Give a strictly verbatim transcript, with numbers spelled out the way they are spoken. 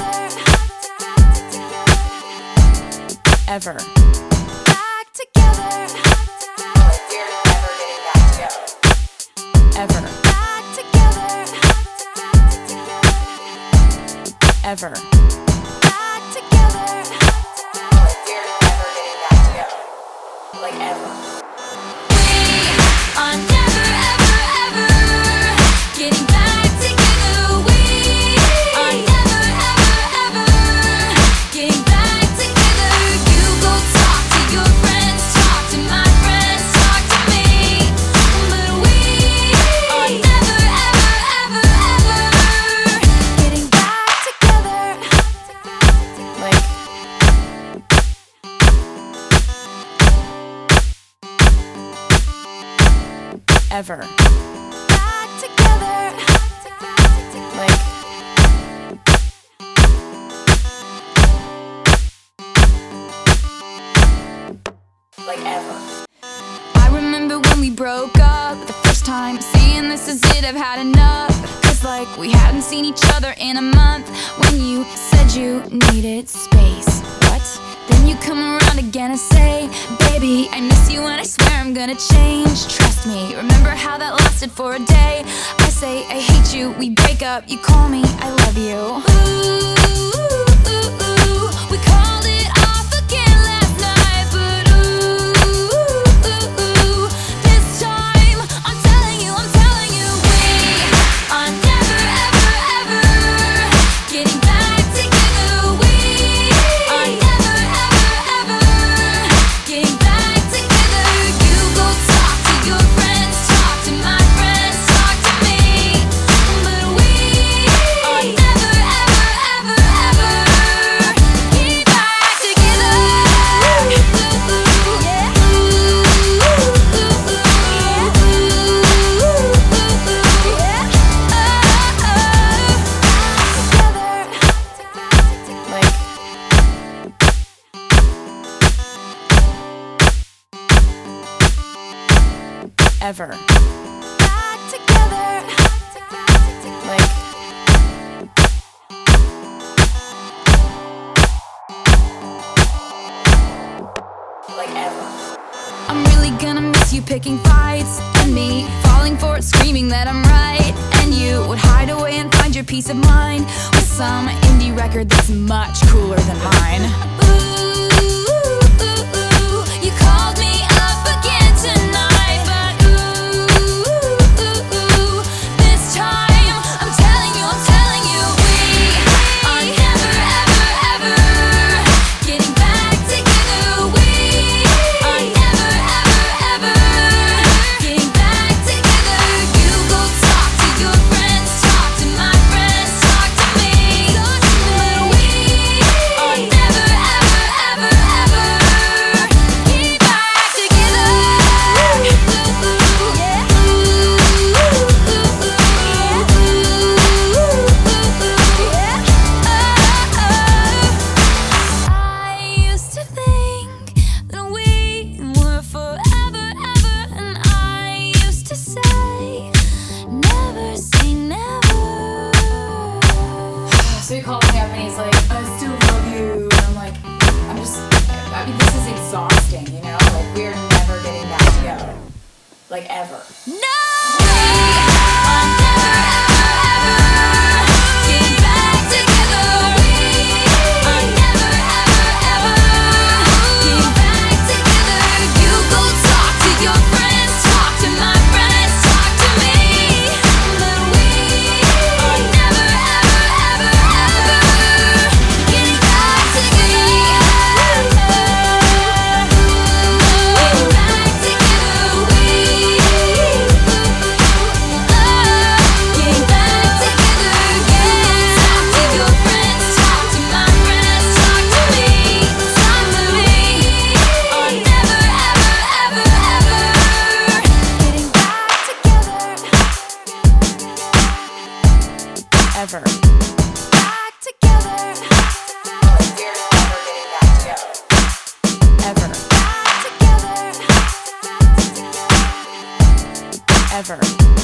Ever. Back together. Like we're never getting back together. Ever. Back together. Ever. Back together. Like we're never getting back together. Like ever. We are never, ever, ever getting back together. We are never, ever, ever getting back together. You go talk to your friends, talk to my friends, talk to me. But we are never, ever, ever, ever getting back together. Like ever. Back together. Like Like ever. I remember when we broke up the first time, saying this is it, I've had enough. Cause like we hadn't seen each other in a month. When you said you needed space, what? Then you come around again and say, baby, I miss you and I swear I'm gonna change. Trust me, remember how that lasted for a day? I say I hate you, we break up, you call me, I love you. Ooh, ooh, ooh, we called it off again last night, but ooh, ooh, ooh, this time I'm telling you, I'm telling you, we are never, ever, ever getting back together. We are never, ever, ever getting back together. You go talk to your friends, talk to my friends, talk to me. But we are never, ever, ever, ever getting back together. like ever. Back together. Like Like ever. I'm really gonna miss you picking fights, and me falling for it, screaming that I'm right. And you would hide away and find your peace of mind with some indie record that's much cooler than mine. Ooh, ooh, ooh, you called me up again tonight, but ooh, ooh, ooh, this time I'm telling you, I'm telling you, we are never, ever, ever getting back together. We are never, ever, ever getting back together. You go talk to your friends, talk to my friends, talk to me. But we are never, ever, ever, ever getting back together. I used to think that we were forever, ever, and I used to say, never say never. so he calls me up and he's like, I still love you. And I'm like, I'm just I mean this is exhausting, you know? Like we're never getting back together. Like ever. No! We are never, ever, ever getting back together. We are never, ever, ever getting back together. You go talk to your friends, talk to my friends, talk to me. But we are never, ever, ever, ever getting back together. Getting back together. We Ever. back together. Like we're never getting back together. Ever. Back together. Ever.